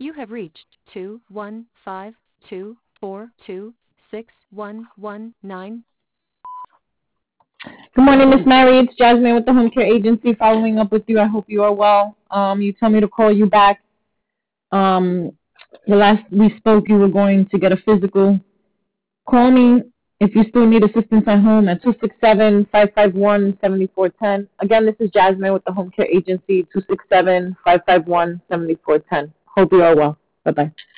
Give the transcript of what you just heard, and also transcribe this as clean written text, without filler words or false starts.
You have reached 21524261119. Good morning, Miss Mary. It's Jasmine with the Home Care Agency following up with you. I hope you are well. You told me to call you back. Um, the last we spoke, you were going to get a physical. Call me if you still need assistance at home at 267-551-7410. Again, this is Jasmine with the Home Care Agency, 267-551-7410. Hope you are well. Bye-bye.